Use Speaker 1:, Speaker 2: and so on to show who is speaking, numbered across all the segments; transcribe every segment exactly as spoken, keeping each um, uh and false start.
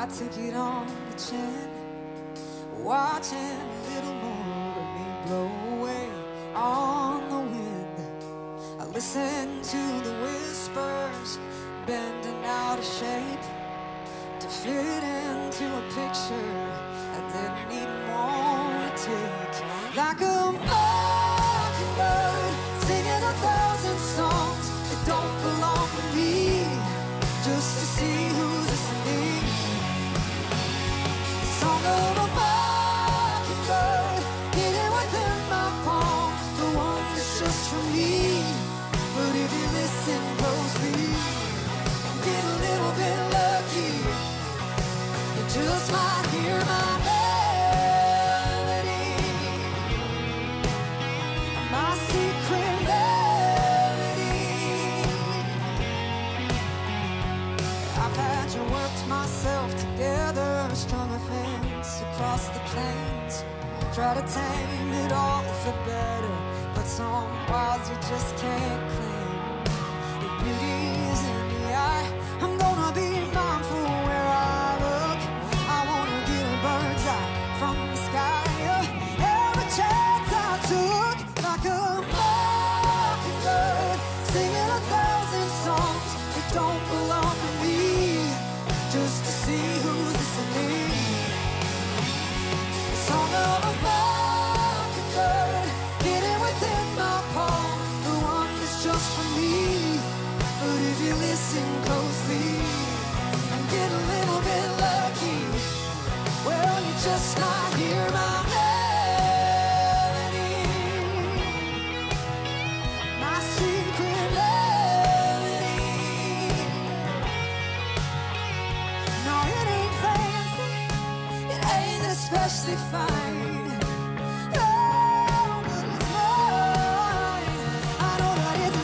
Speaker 1: I took it on the chin, watching a little more of me blow away on the wind. I listened to the whispers, bending out of shape to fit into a picture I didn't even want to take. Like a mockingbird singing a thousand songs that don't belong to me, just to see who's listening. The song of a mockingbird hidden within my palm, the one that's just for me. But if you listen closely and get a little bit lucky, you just might hear my melody, my secret melody. I've had you worked myself together, strung a fence across the plains, try to tame it all for better, but some wilds you just can't claim. If beauty is in the eye, I'm gonna be mindful where I look. I wanna get a bird's eye from the sky, every chance I took. Like a mockingbird singing a thousand songs that don't belong to me, just to see who's listening. The song of a mockingbird hidden within my palm, the one that's just for me. But if you listen closely and get a little bit lucky, well, you just might hear my melody, my secret melody. No, it ain't fancy, it ain't especially fine. Oh, but it's mine. I know that it's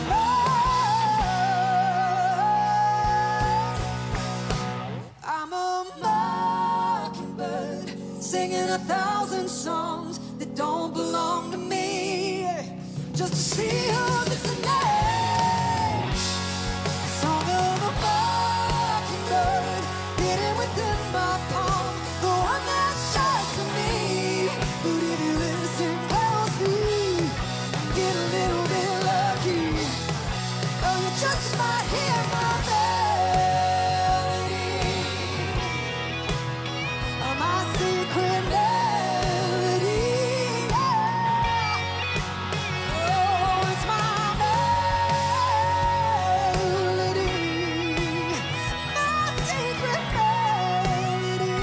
Speaker 1: mine. I'm a mockingbird singing a thousand songs that don't belong to me, just to see who's listening. Song of a mockingbird hidden within my palm, the one that's just for me. But if you listen closely and get a little bit lucky, oh, you just might hear my melody, oh, my secret melody. Yeah. Oh, it's my melody, my secret melody.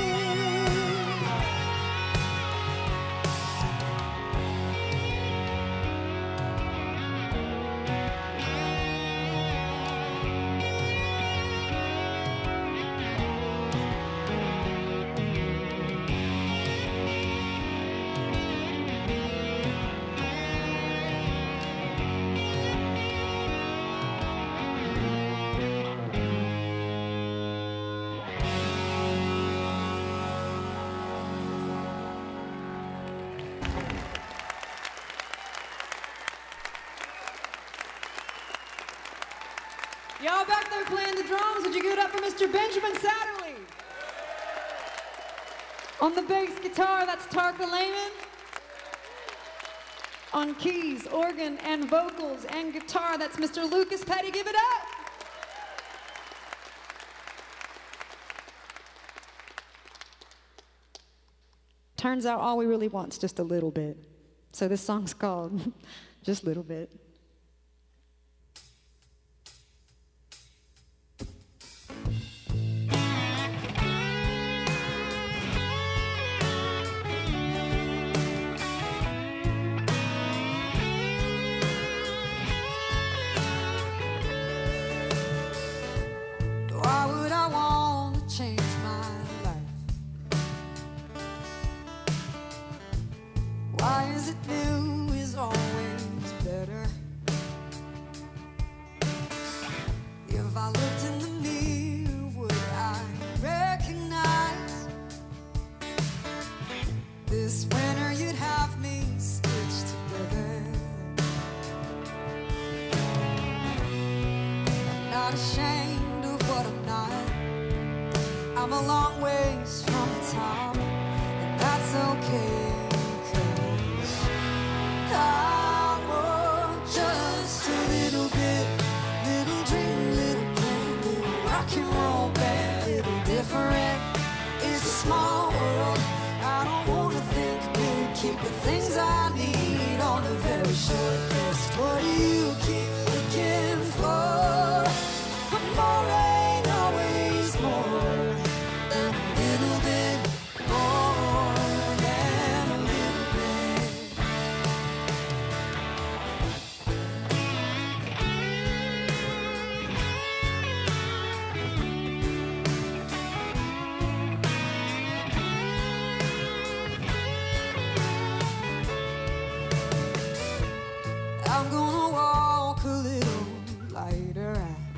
Speaker 2: Y'all back there playing the drums, would you give it up for Mister Benjamin Satterley? On the bass guitar, that's Tarka Lehman. On keys, organ, and vocals, and guitar, that's Mister Lucas Petty. Give it up! Turns out all we really want's just a little bit. So this song's called Just Little Bit.
Speaker 1: Why would I want to change my life? Why is it new is always better? If I looked in the mirror, would I recognize this winter you'd have me stitched together? I'm not ashamed of what I'm not. I'm a long ways from the top, and that's okay, 'cause I want just a little bit, little dream, little plan, little rock and roll band, little different. It's a small world. I don't wanna think big, keep the things I need on a very short list. What do you keep looking for? More ain't always more than a little bit, more than a little bit. I'm gonna walk a little lighter.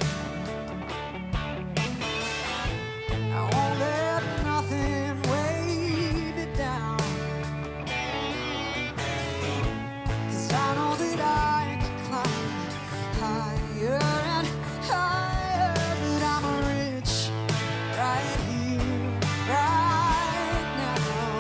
Speaker 1: I won't let nothing weigh me down, 'cause I know that I can climb higher and higher, but I'm rich right here, right now.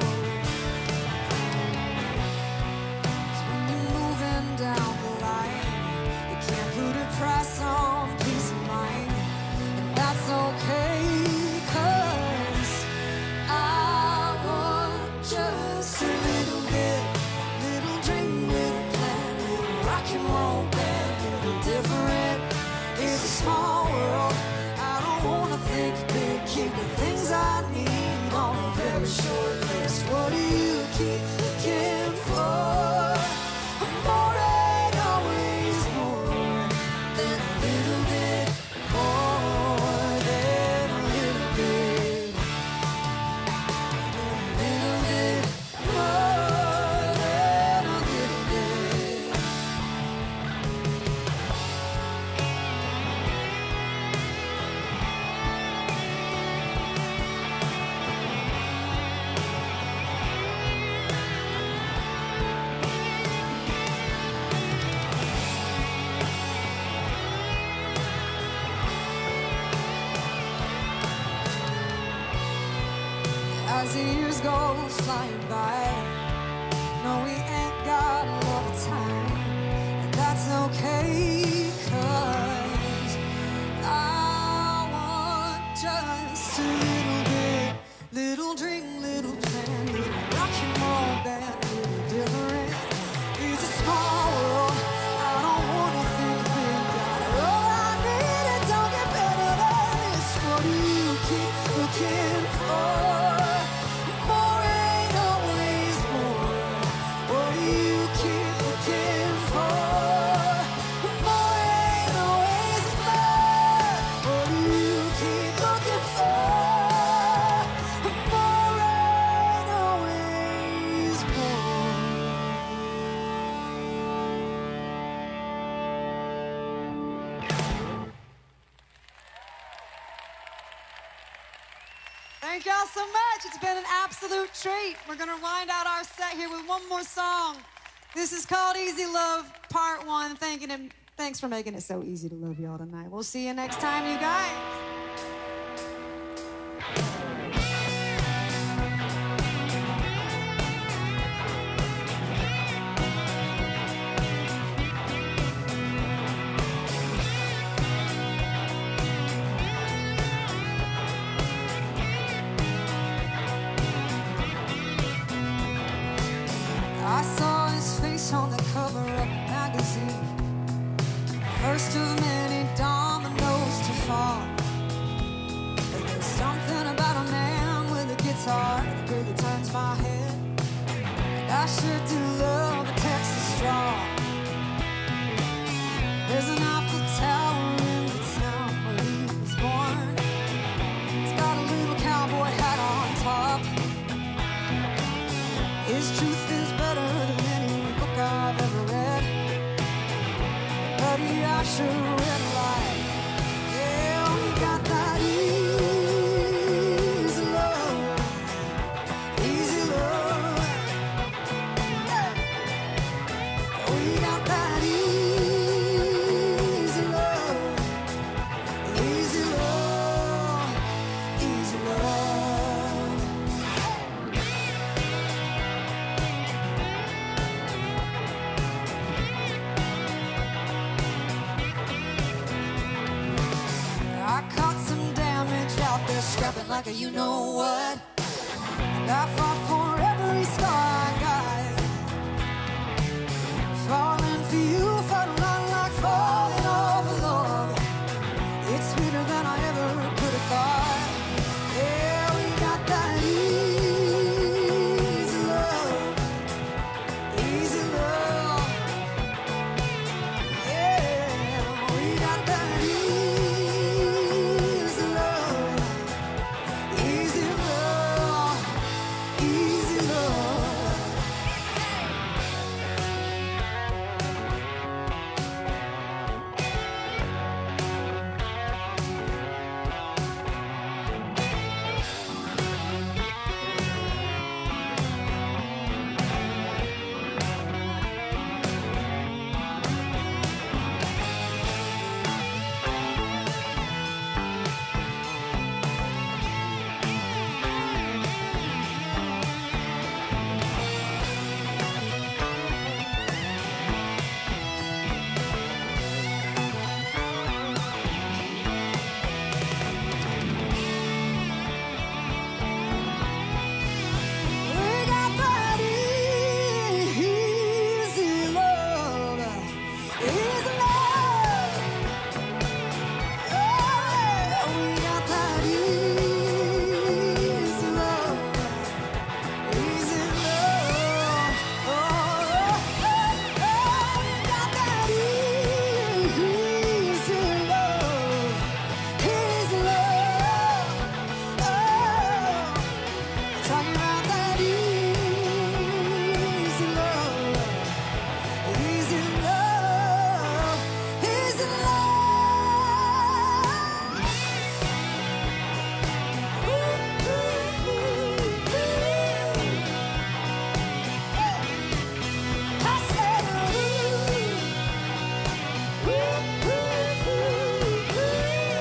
Speaker 1: 'Cause when you're moving down the line, you can't put a price on peace of mind, and that's okay, 'cause I want just a little bit, little dream, little plan, little rock and roll band, little different. It's a small world. I don't wanna think big, keep the things I need on a very short list. What do you keep looking for? More ain't always more than a little bit, more than a little bit, a little bit, more than a little bit. As the years go flying by, no, we ain't got a lot of time, and that's okay, 'cause I want just a little bit, little dream, little plan, little rock and roll band, little different. It's a small world. I don't wanna think big, got all I need, it don't get better than this. What do you keep looking for? More ain't always more. What do you keep looking for? More ain't always more. What do you keep looking for? More ain't always more.
Speaker 3: Thank y'all so much. It's been an absolute treat. We're going to wind out our set here with one more song. This is called Easy Love Part One. Thanking him. Thanks for making it so easy to love y'all tonight. We'll see you next time, you guys.
Speaker 1: I saw his face on the cover of a magazine, first of many dominoes to fall. But there's something about a man with a guitar that really turns my head, and I sure do love a Texas draw. There's an Eiffel Tower in the town where he was born. It's got a little cowboy hat on top. His truth is better than any book I've ever read. Buddy, I sure read a lot. Yeah, we got that easy love, easy love. Hey. We got that easy like a you know what. And I fought for every scar I got. Falling for you felt a lot like falling off a log. It's sweeter than I ever could have thought. Yeah, we got that easy love, easy love. Yeah, we got that easy love, easy love, easy love. We got that easy love, easy love. Oh, we got that easy love, easy love. Oh, oh, oh, we got that easy love, easy love. Oh. Talking about that easy love, easy love, easy love. Ooh, ooh, ooh, ooh. I said, ooh, ooh, ooh, ooh, ooh.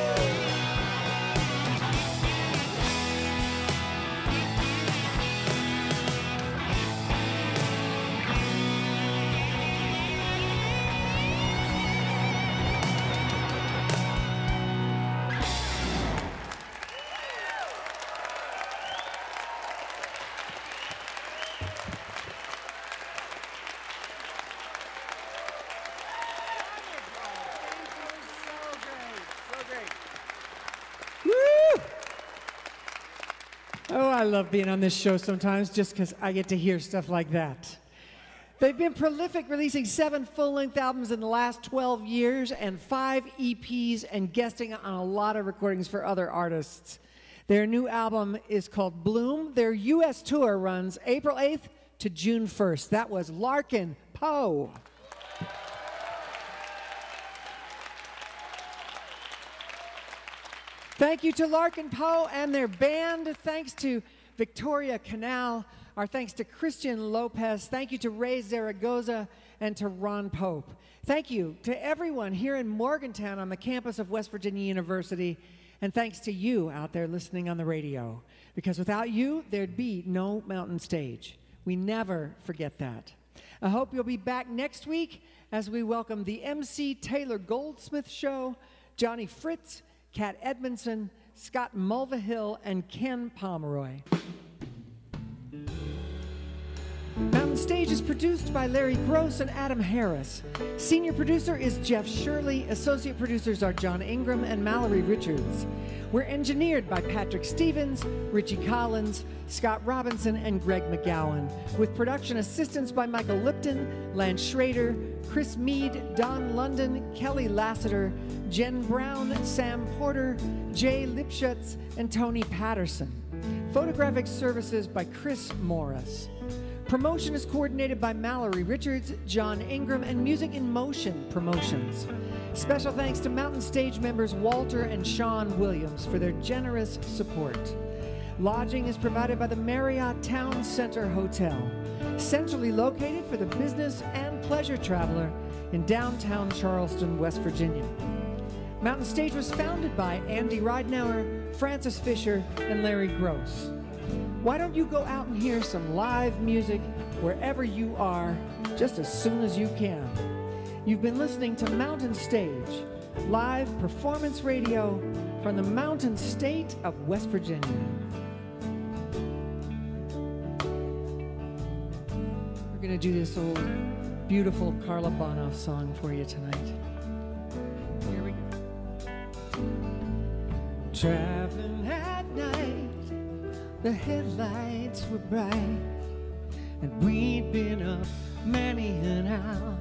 Speaker 4: Oh, I love being on this show sometimes just because I get to hear stuff like that. They've been prolific, releasing seven full-length albums in the last twelve years and five E Ps and guesting on a lot of recordings for other artists. Their new album is called Bloom. Their U S tour runs April eighth to June first. That was Larkin Poe. Thank you to Larkin Poe and their band. Thanks to Victoria Canal. Our thanks to Christian Lopez. Thank you to Ray Zaragoza and to Ron Pope. Thank you to everyone here in Morgantown on the campus of West Virginia University. And thanks to you out there listening on the radio. Because without you, there'd be no Mountain Stage. We never forget that. I hope you'll be back next week as we welcome the M C Taylor Goldsmith Show, Johnny Fritz, Kat Edmondson, Scott Mulvihill, and Ken Pomeroy. Mountain Stage is produced by Larry Gross and Adam Harris. Senior producer is Jeff Shirley. Associate producers are John Ingram and Mallory Richards. We're engineered by Patrick Stevens, Richie Collins, Scott Robinson, and Greg McGowan, with production assistance by Michael Lipton, Lance Schrader, Chris Mead, Don London, Kelly Lassiter, Jen Brown, Sam Porter, Jay Lipschutz, and Tony Patterson. Photographic services by Chris Morris. Promotion is coordinated by Mallory Richards, John Ingram, and Music in Motion Promotions. Special thanks to Mountain Stage members Walter and Sean Williams for their generous support. Lodging is provided by the Marriott Town Center Hotel, centrally located for the business and pleasure traveler in downtown Charleston, West Virginia. Mountain Stage was founded by Andy Ridenour, Francis Fisher, and Larry Gross. Why don't you go out and hear some live music wherever you are just as soon as you can? You've been listening to Mountain Stage, live performance radio from the mountain state of West Virginia. We're going to do this old, beautiful Carla Bonoff song for you tonight. Here we go. Traveling at night, the headlights were bright, and we'd been up many an hour.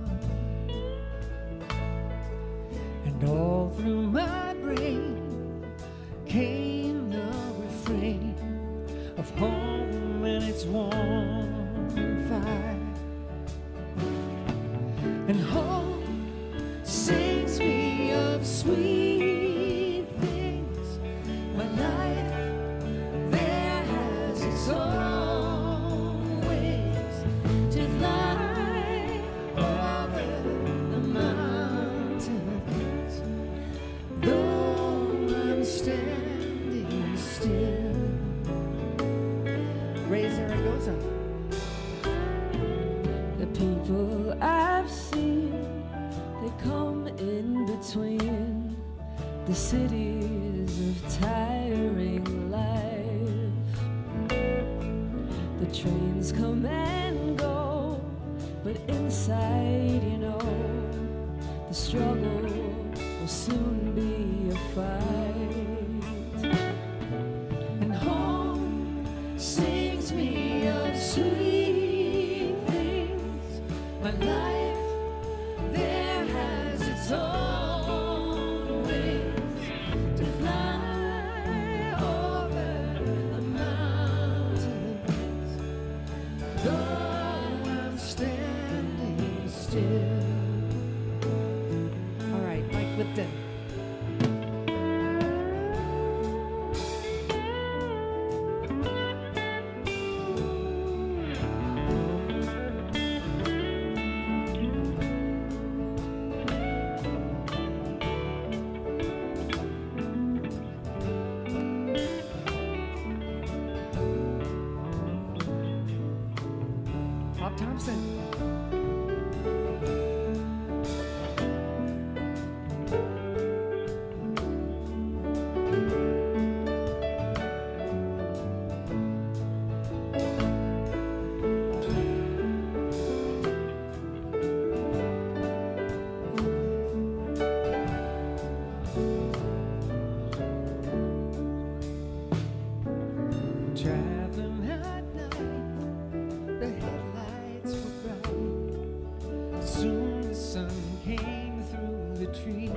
Speaker 4: And all through my brain came the refrain of home and its warm fire. And home sings me of sweet things. My life there has its own ways to fly over the mountains. Though I'm standing still. Ray Zaragoza.
Speaker 5: The people I've seen, they come in between the cities of tiring life. The trains come and go, but inside, you know, the struggle will soon be a fight. And home sings me of sweet things. My life there has its own ways to fly over the mountains. Though I'm standing still.
Speaker 4: All right, Mike Lipton. Bob Thompson. Traveling at night, the headlights were bright. Soon the sun came through the trees.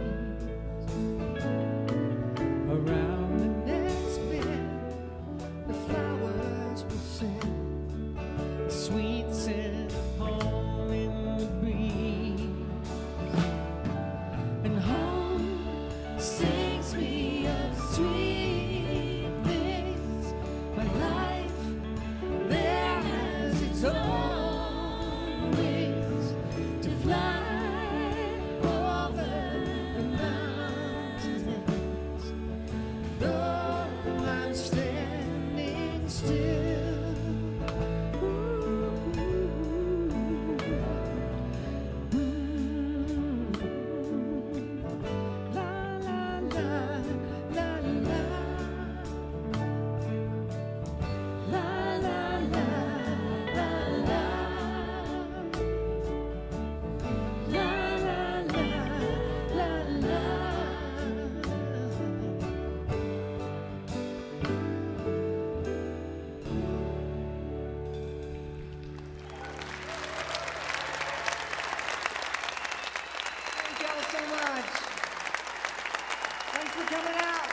Speaker 4: Around the next bend, the flowers will send the sweet scent of home in the breeze. And home sings me of sweet things. My life there has its own wings to fly over the mountains. Though I'm standing still. Ooh, ooh, la la la la la. La la la la la. La la la la la. Thank y'all so much. Thanks for coming out.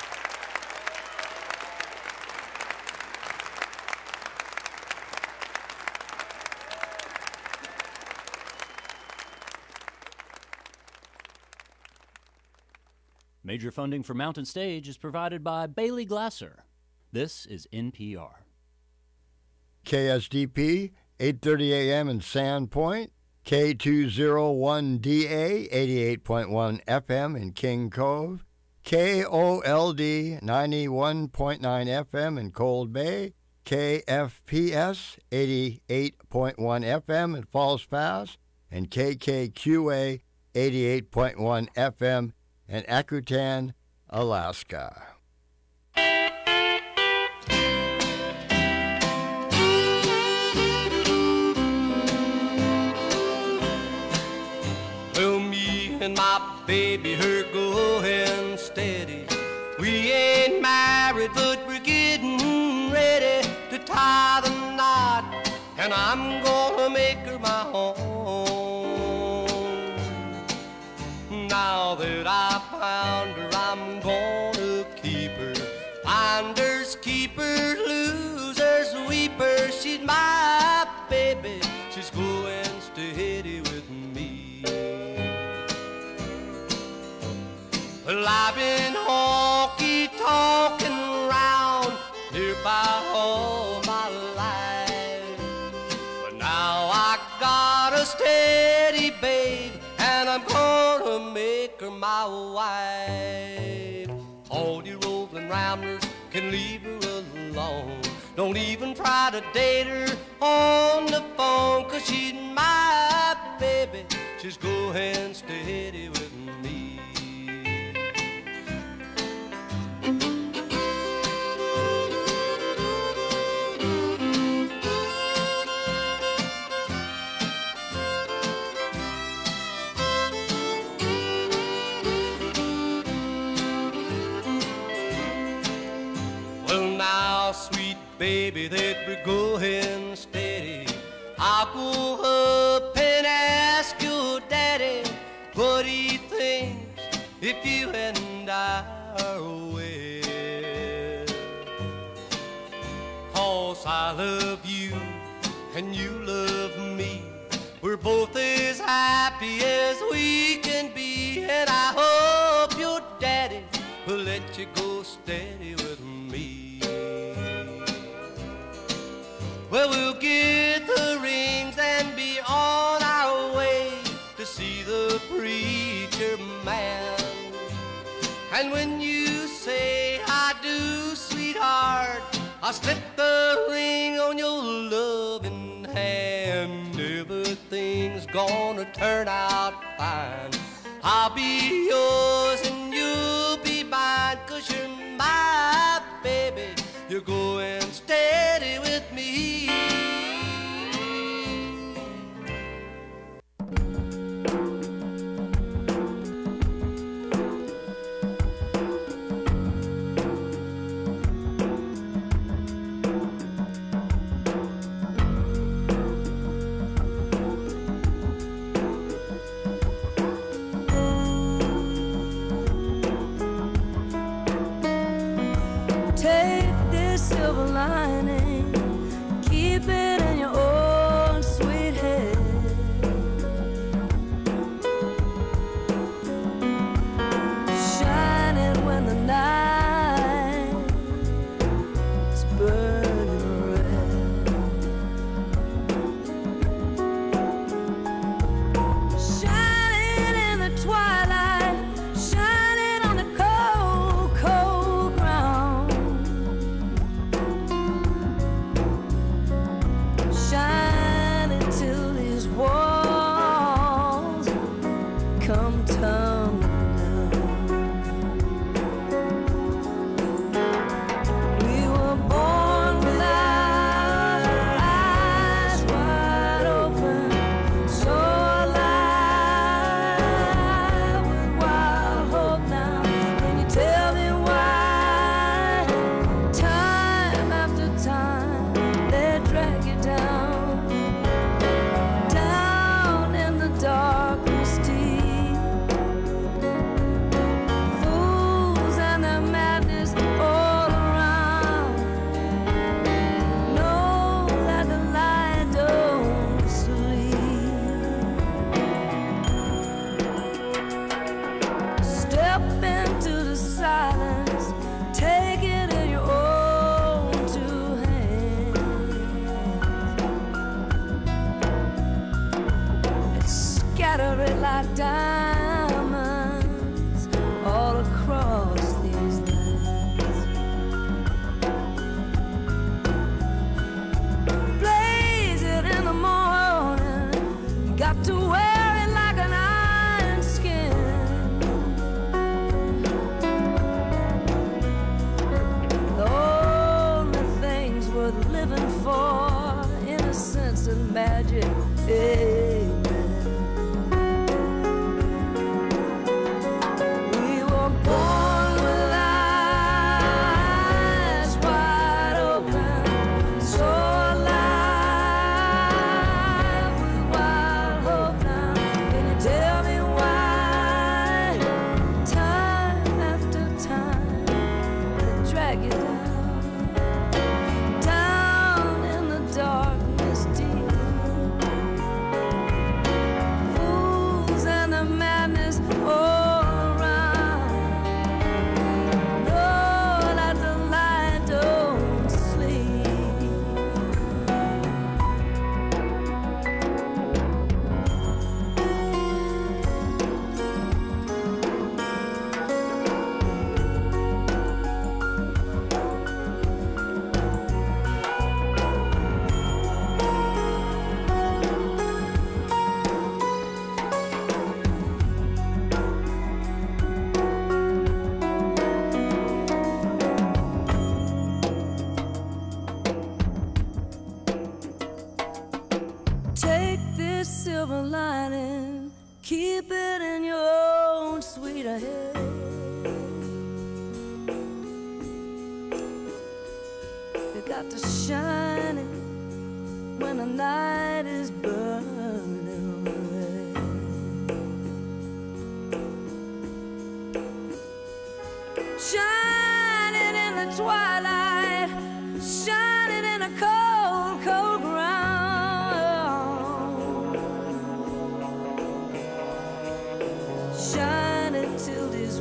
Speaker 6: Major funding for Mountain Stage is provided by Bailey Glasser. This is N P R.
Speaker 7: K S D P, eight thirty a.m. in Sandpoint, K two oh one D A, eighty-eight point one F M in King Cove, K O L D, ninety-one point nine F M in Cold Bay, K F P S, eighty-eight point one F M in Falls Pass, and K K Q A, eighty-eight point one F M in Akutan, Alaska.
Speaker 8: Well, me and my baby, her going steady. We ain't married, but we're getting ready to tie the knot, and I'm gonna make her my home. Now that I found her, I'm gonna keep her. Finders, keepers, losers, weepers. She's my baby. She's going steady with me. Well, I've been honky-talking around nearby all my life, but now I got a steady babe, and I'm gonna make her my wife. All you rolling ramblers can leave her alone. Don't even try to date her on the phone, 'cause she's my baby. She's going steady with me. Well, now, sweet baby, that we're going steady, I'll go up and ask your daddy what he thinks if you and I are wed. 'Cause I love you and you love me. We're both as happy as we can be, and I hope your daddy will let you go steady with me. Well, we'll get the rings and be on our way to see the preacher man. And when you say I do, sweetheart, I'll slip the ring on your loving hand. Everything's gonna turn out fine. I'll be yours and you'll be mine, 'cause you're my baby. You're going steady with me.
Speaker 5: Take this silver lining, keep it in your own sweet head. Shine it when the night is burning red. Shine it in the twilight, shine it on the cold, cold ground. got to shining when the night is burning away. Shining in the twilight, shining in a cold, cold ground, shining till this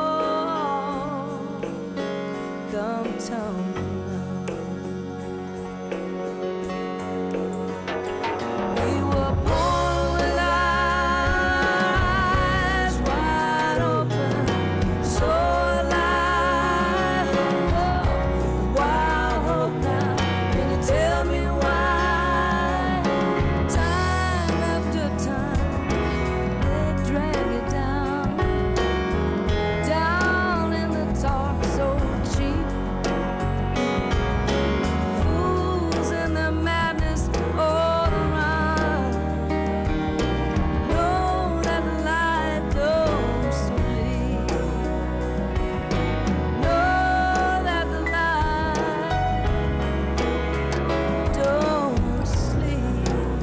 Speaker 5: warm come tumbling down. We were born with eyes wide open, so alive, oh, wild hope now. Can you tell me why? Time after time, they drag it down, down in the dark so cheap. Fools in their madness all around know that the light don't sleep. Know that the light don't sleep.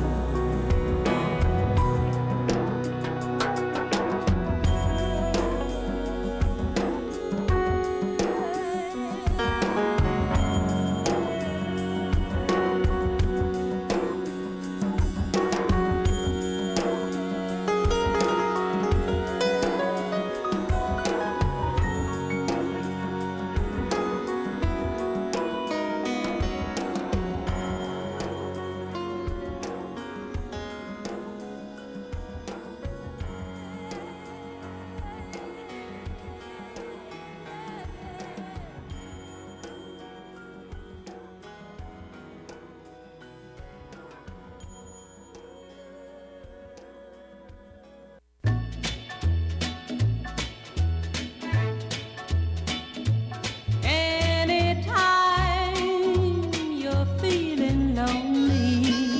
Speaker 5: Anytime you're feeling lonely,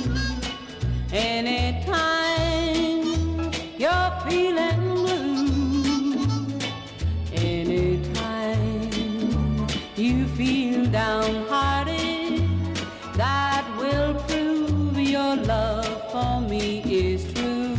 Speaker 5: anytime you're feeling blue, anytime you feel downhearted, that will prove your love for me is true.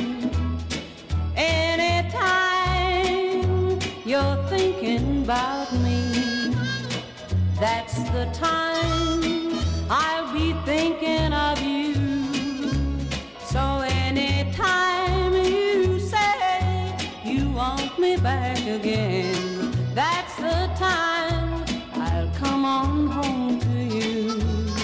Speaker 5: Anytime you're thinking about me, that's the time I'll be thinking of you. So anytime you say you want me back again, that's the time I'll come on home to you.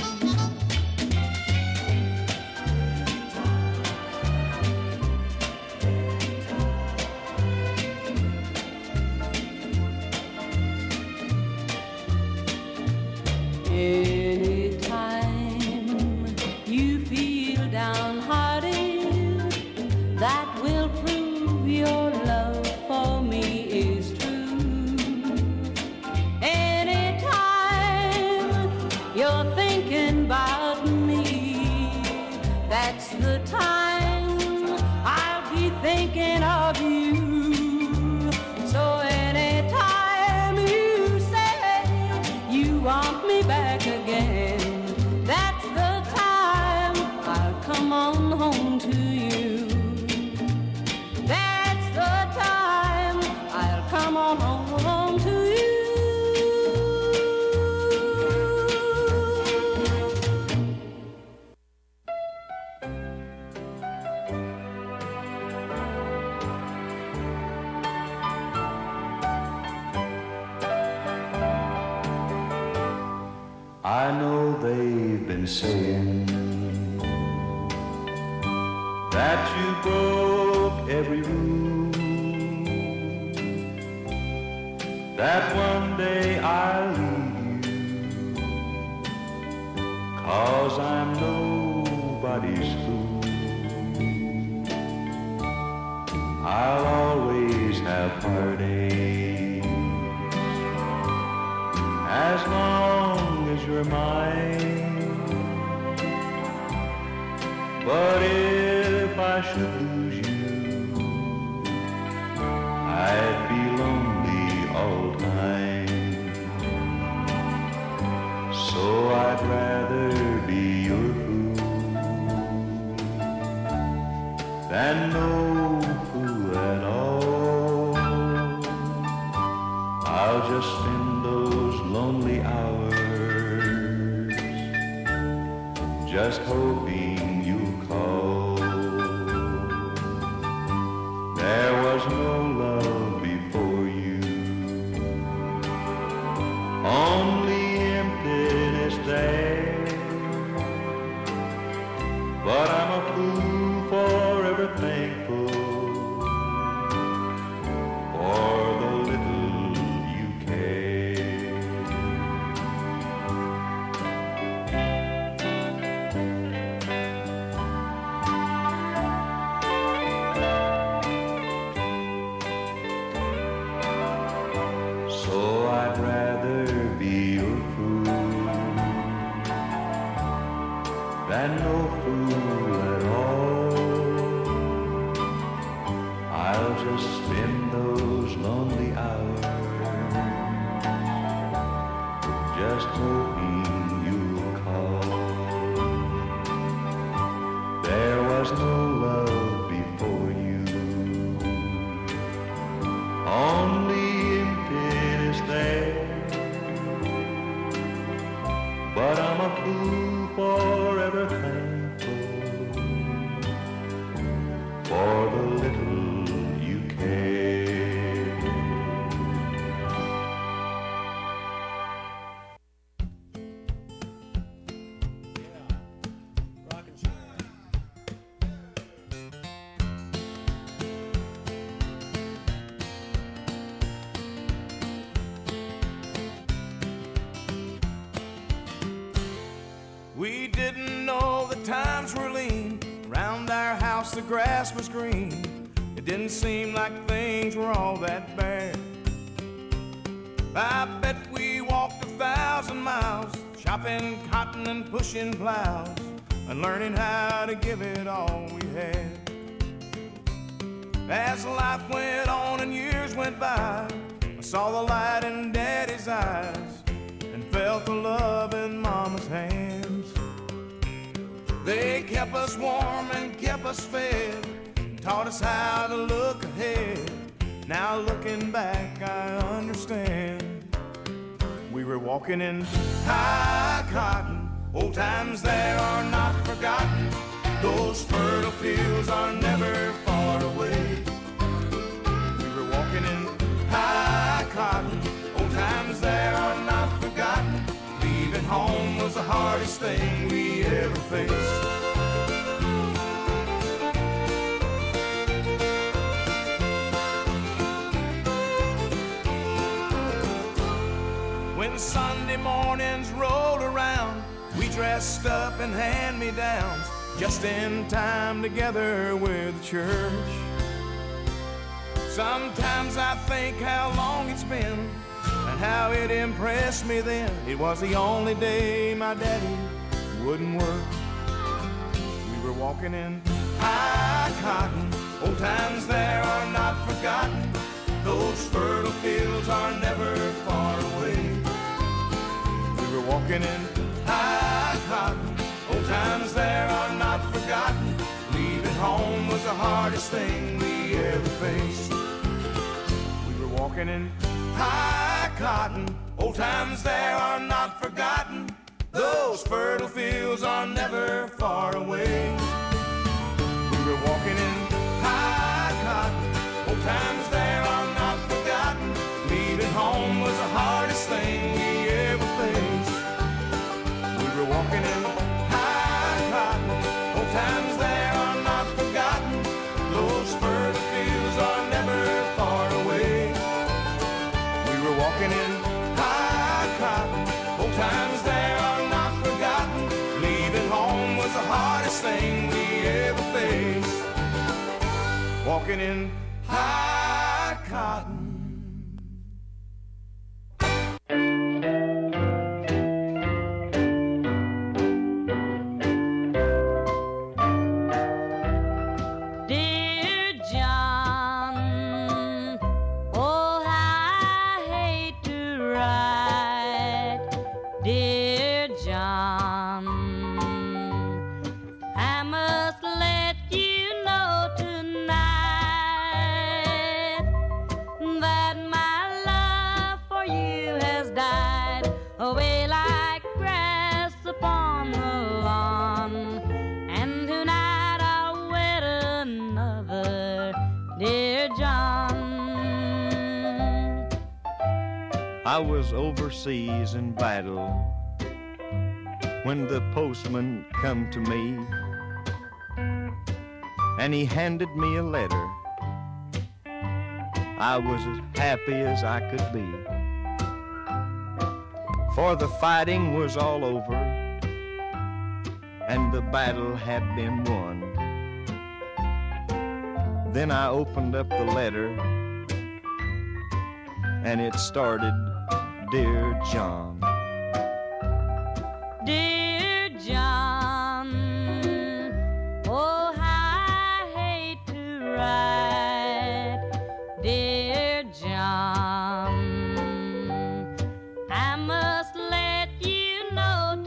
Speaker 5: Anytime you feel downhearted, that will prove your love for me is true. Anytime you're thinking about me, that's the time I'll be thinking of you. So anytime you say you want me back again, that's the time I'll come on home to you. That's the time I'll come on home to you.
Speaker 9: I know they've been saying that you broke every rule, that one day I'll leave you, 'cause I'm nobody's fool. I'll always have heartache as long as you're mine. But if I should lose you, I'd be lonely all time. So I just spend those lonely hours, just hoping you'll call. There was no love before you, only emptiness there. But I'm a fool, forever thankful for the little you care. So I'd rather be your fool than no fool at all. I'll just spend those lonely hours just hoping you'll call. There was no love before you, only emptiness there. But I'm a fool, forever thankful for the little you care.
Speaker 10: We didn't know the times were lean. Round our house the grass was green. It didn't seem like things were all that bad. I bet we walked a thousand miles, chopping cotton and pushing plows, and learning how to give it all we had. As life went on and years went by, I saw the light in Daddy's eyes and felt the love in Mama's hands. They kept us warm and kept us fed, and taught us how to look ahead. Now looking back, I understand. We were walking in high cotton. Old times there are not forgotten. Those fertile fields are never far away. We were walking in high cotton. Old times there are not forgotten. Leaving home was the hardest thing we ever faced. When Sunday mornings rolled around, we dressed up in hand-me-downs, just in time together with the church. Sometimes I think how long it's been and how it impressed me then. It was the only day my daddy wouldn't work. We were walking in high cotton. Old times there are not forgotten. Those fertile fields are never far away. We were walking in high cotton. Old times there are not forgotten. Leaving home was the hardest thing we ever faced. We were walking in high cotton. Old times there are not forgotten. Those fertile fields are never far away. We were walking in high cotton. Old times there are not forgotten. Leaving home was the hardest thing we ever faced. We were walking in high cotton. Old times there are not forgotten. Those fertile fields are never far away. We were walking in high cotton. Old times there are not forgotten. Leaving home was the hardest thing we ever faced. Walking in high cotton.
Speaker 5: Dear John, oh how I hate to write. Dear John, I must let you know tonight
Speaker 9: I was overseas in battle when the postman come to me and he handed me a letter. I was as happy as I could be, for the fighting was all over and the battle had been won. Then I opened up the letter and it started, Dear John.
Speaker 5: Dear John, oh how I hate to write. Dear John, I must let you know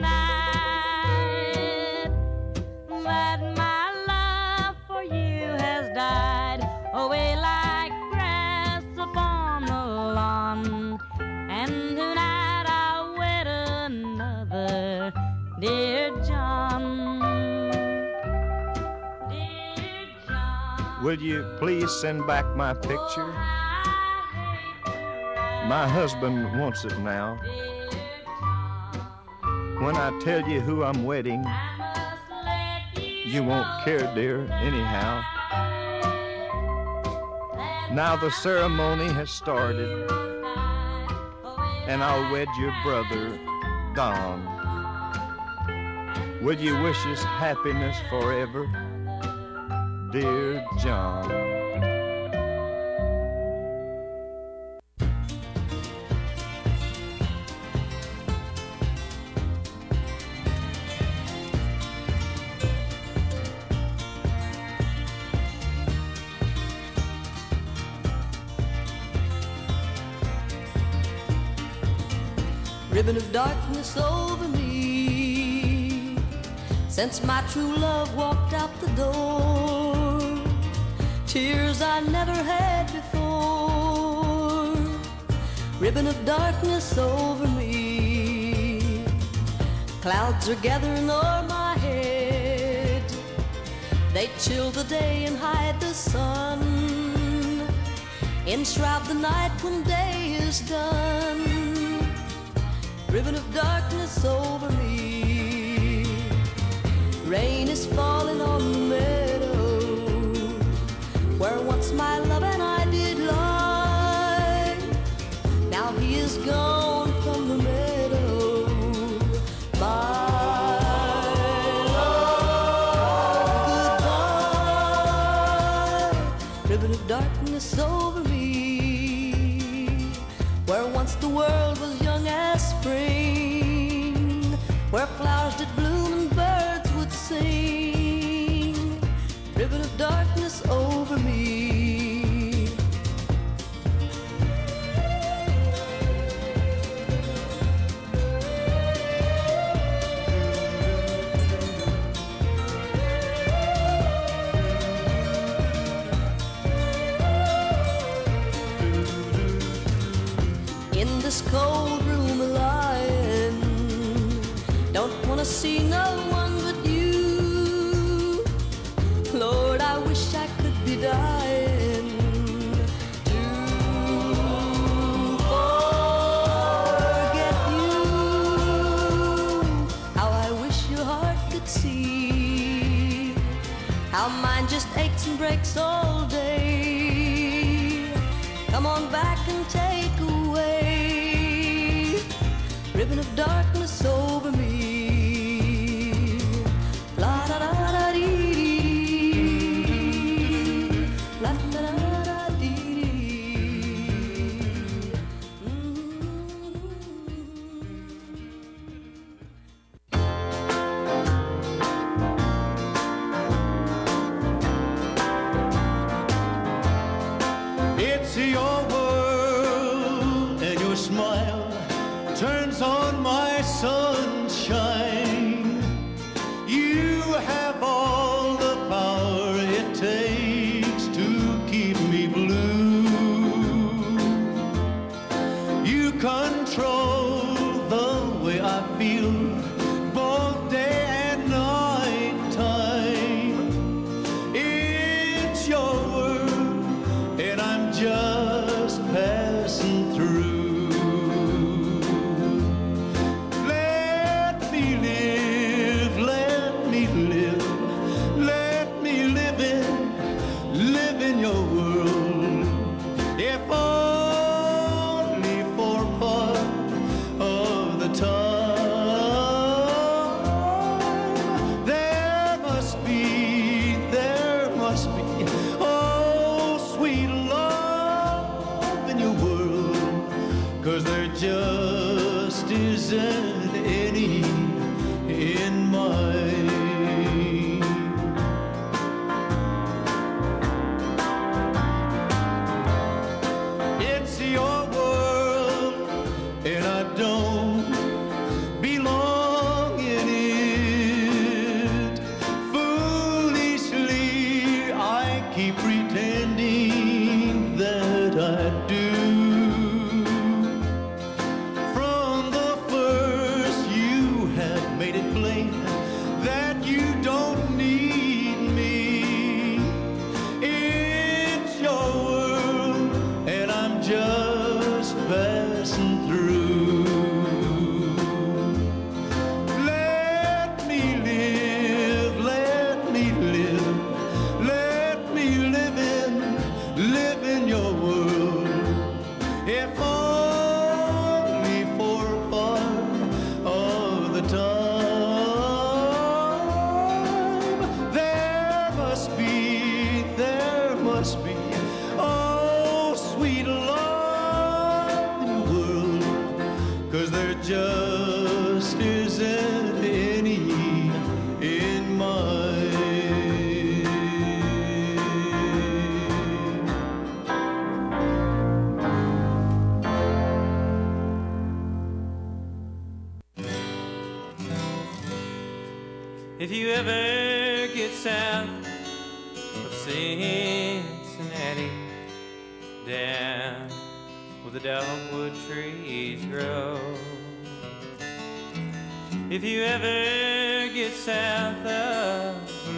Speaker 5: tonight that my love for you has died away like grass upon the lawn. And tonight I'll wed another, dear John. Dear John,
Speaker 9: Will you please send back my picture? My husband wants it now. When I tell you who I'm wedding, you won't care, dear, anyhow. Now the ceremony has started, and I'll wed your brother, Don. Will you wish us happiness forever, dear John?
Speaker 5: Ribbon of darkness over me since my true love walked out the door. Tears I never had before. Ribbon of darkness over me. Clouds are gathering o'er my head. They chill the day and hide the sun. Enshroud the night when day is done. Ribbon of darkness over me. Rain is falling on the meadow where once my love and I did lie. Now he is gone from the meadow. Bye, love, goodbye. Ribbon of darkness over me where once the world was young as spring, where flowers did bloom and birds would sing. Ribbon of darkness over me. In this cold room lying, don't wanna see no one but you. Lord, I wish I could be dying to forget you. How I wish your heart could see how mine just aches and breaks all day. Come on back and take away ribbon of darkness over me. La da da da dee dee. La da da da dee dee.
Speaker 11: It's your world and your smile turns on my sunshine. You have all the power it takes to keep me blue. You control the way I feel both day and night time. It's your world and I'm just passing through. 'cause there just isn't any in mine. It's your world, and I don't belong in it. Foolishly, I keep pretending that I do. From the first, you have made it plain that you don't need me. It's your world, and I'm just passing through. Let me live, let me live, let me live in, live in your world. If only for a part of the time. There must be, there must be, oh sweet love in the world, 'cause there just isn't any in mine.
Speaker 12: If you ever get south of Cincinnati, down where the dogwood trees grow. If you ever get south of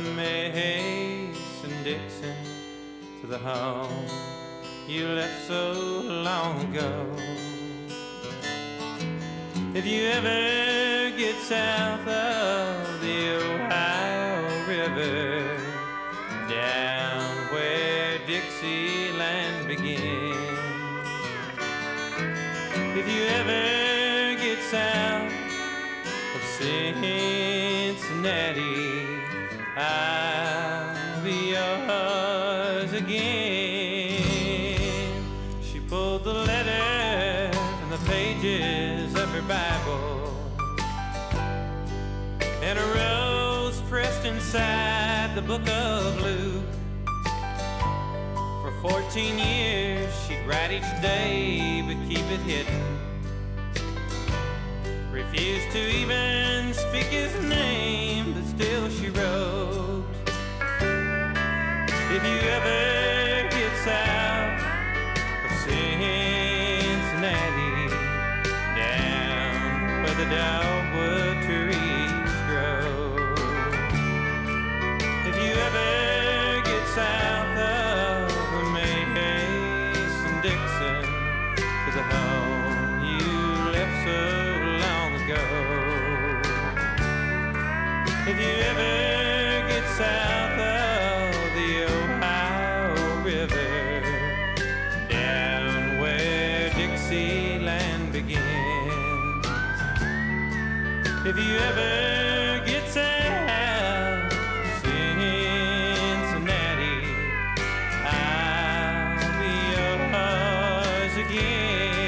Speaker 12: Mason-Dixon, to the home you left so long ago. If you ever get south of the Ohio River, down where Dixieland begins. If you ever get south of Cincinnati, I'll be yours again. She pulled the letter from the pages of her Bible, and a rose pressed inside the book of Luke. For fourteen years she'd write each day but keep it hidden, refused to even speak his name, but still she wrote. If you ever get south of Cincinnati, down where the dogwood trees grow. If you ever get south of Mason-Dixon, to the home you left so long ago. If you ever get south of the Ohio River, down where Dixieland begins. If you ever get south of Cincinnati, I'll be yours again.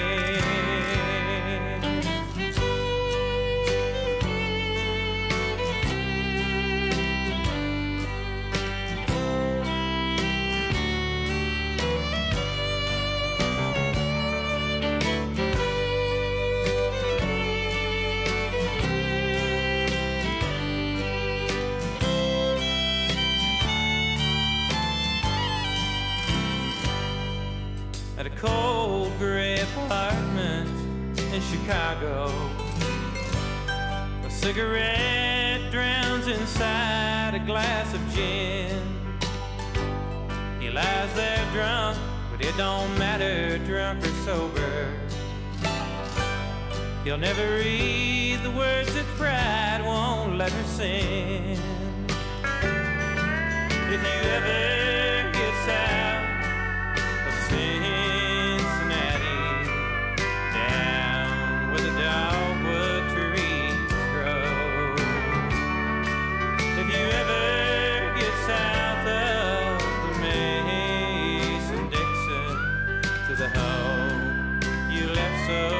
Speaker 12: At a cold gray apartment in Chicago, a cigarette drowns inside a glass of gin. He lies there drunk, but it don't matter, drunk or sober. He'll never read the words that pride won't let her sing. If you ever get south of Cincinnati, down where the dogwood trees grow. If you ever get south of the Mason-Dixon, to the home you left so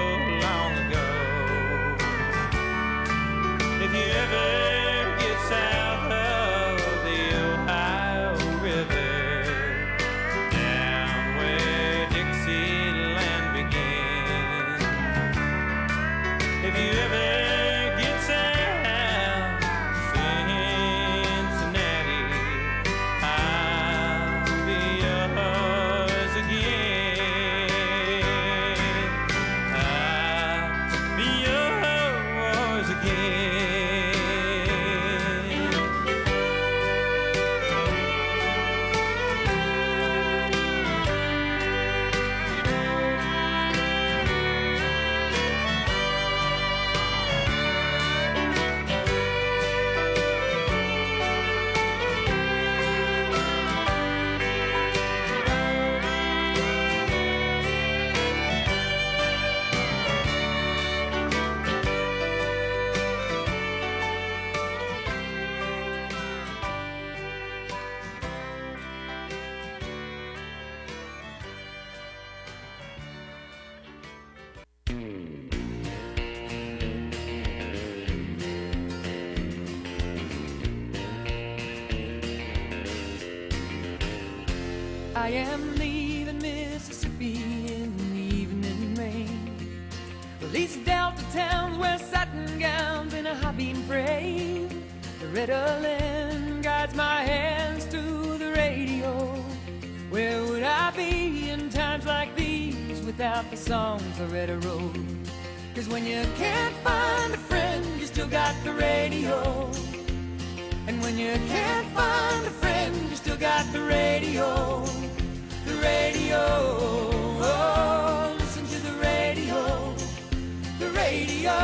Speaker 13: am leaving Mississippi in the evening rain. Well, these Delta towns wear satin gowns in a high beam frame. Loretta Lynn guides my hands through the radio. Where would I be in times like these without the songs Loretta wrote? Cause when you can't find a friend, you still got the radio. And when you can't find a friend, you still got the radio. The radio, oh, listen to the radio. The radio.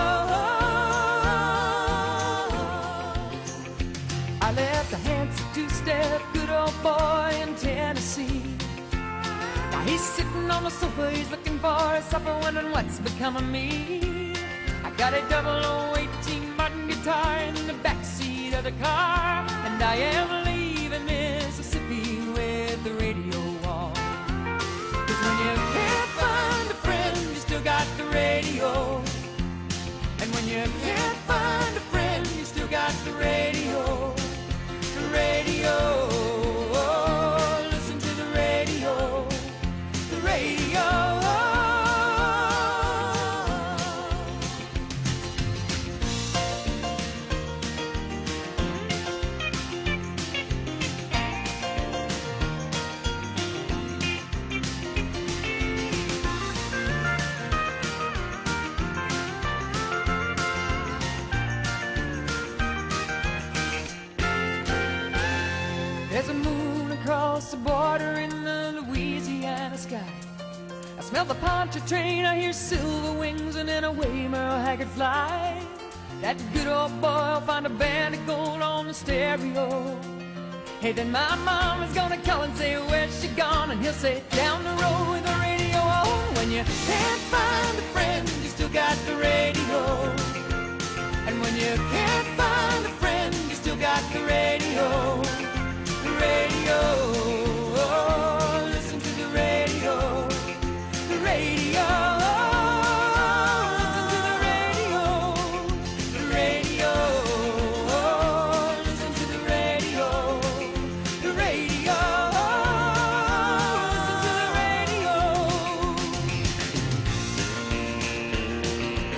Speaker 13: I left a handsome two-step good old boy in Tennessee. Now he's sitting on the sofa, he's looking for his supper, wondering what's become of me. I got a double oh eighteen Martin guitar in the backseat of the car, and I am leaving Mississippi with the radio on. Cause when you can't find a friend, you still got the radio. And when you can't find a friend, you still got the radio. The radio, oh, listen to the radio. The radio. There's a moon across the border in the Louisiana sky. I smell the Pontchartrain, I hear silver wings, and then away Merle Haggard fly. That good old boy will find a band of gold on the stereo. Hey, then my mama's gonna call and say, where's she gone? And he'll say, down the road with the radio on. When you can't find a friend, you still got the radio. And when you can't find a friend, you still got the radio. The radio, oh, listen to the radio. The radio, oh, listen to the radio. The radio, oh, listen to the radio. The radio, oh, listen to the radio.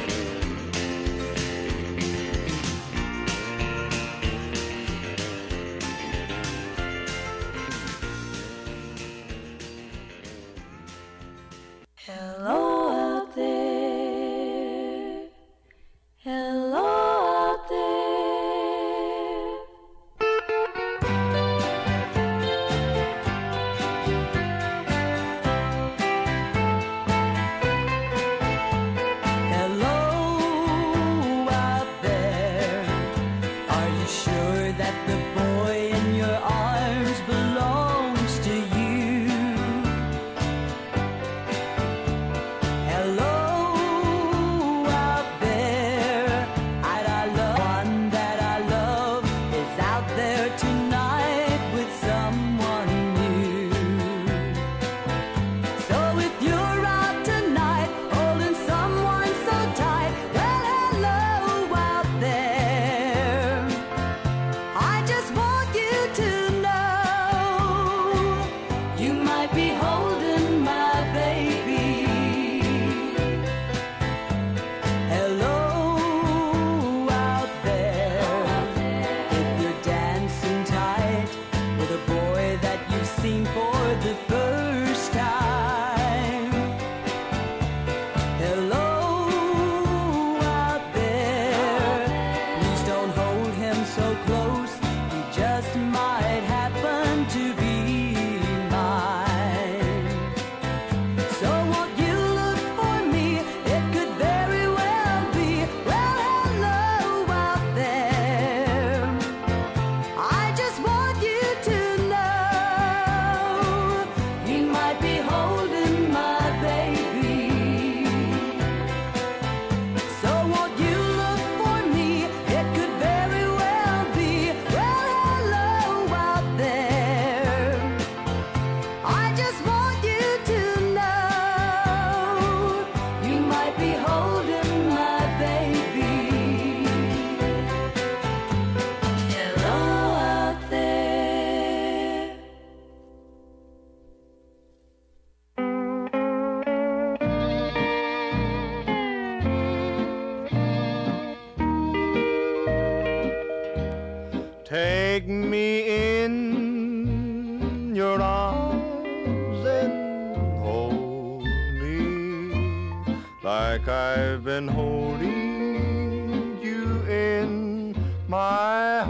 Speaker 9: Take me in your arms and hold me like I've been holding you in my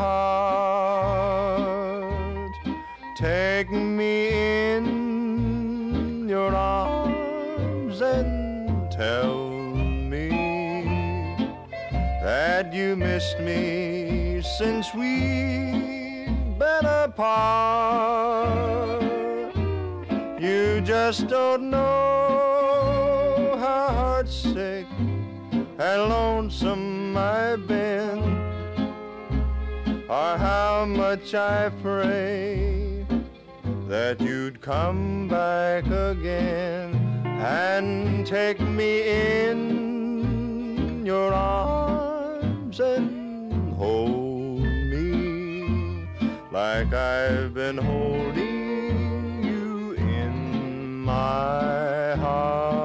Speaker 9: heart. Take me in your arms and tell me that you missed me since we've been apart. You just don't know how heartsick and lonesome I've been, or how much I pray that you'd come back again and take me in your arms and hold me like I've been holding you in my heart.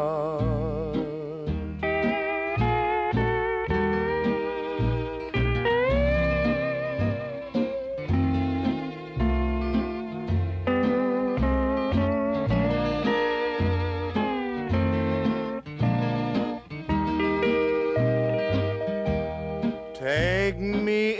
Speaker 9: Take me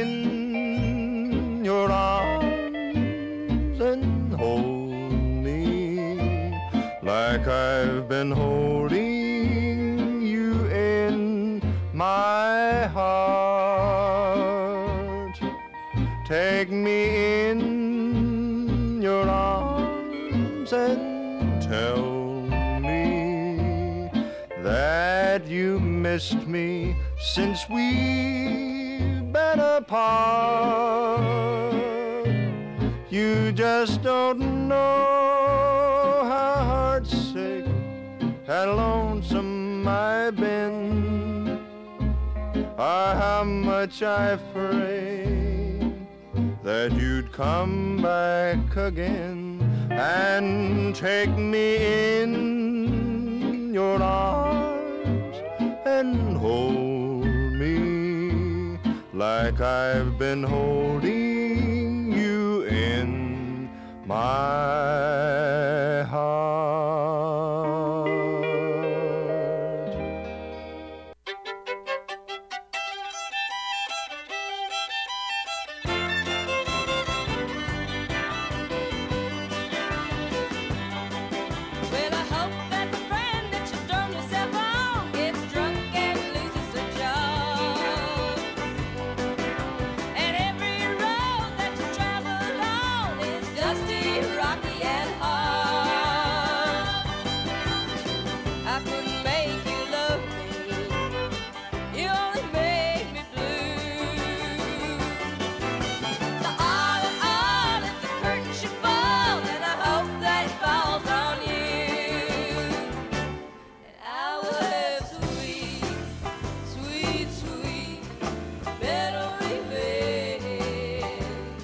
Speaker 9: in your arms and hold me like I've been holding you in my heart. Take me in your arms and tell me that you missed me since we've been apart. You just don't know how heartsick and lonesome I've been, or how much I've prayed that you'd come back again and take me in your arms and hold me like I've been holding you in my heart.
Speaker 5: Well, I hope that the friend that you thrown yourself on gets drunk and loses her job. And every road that you travel on is dusty, rocky, and hard. I couldn't make you love me, you only made me blue. So all in all, if the curtain should fall, then I hope that it falls on you. And I will have sweet, sweet, sweet metal revenge.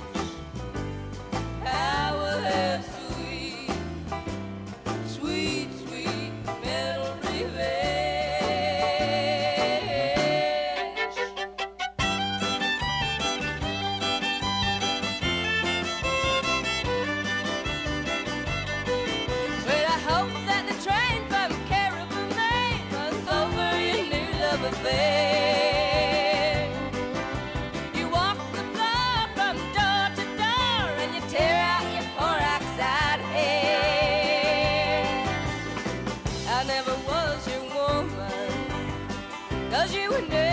Speaker 5: I will have sweet, sweet, sweet metal revenge. Well, I hope that the train from Caribou, Maine runs over your new love affair. You walk the floor from door to door and you tear out your poor oxide hair. I never was your woman, 'cause you were never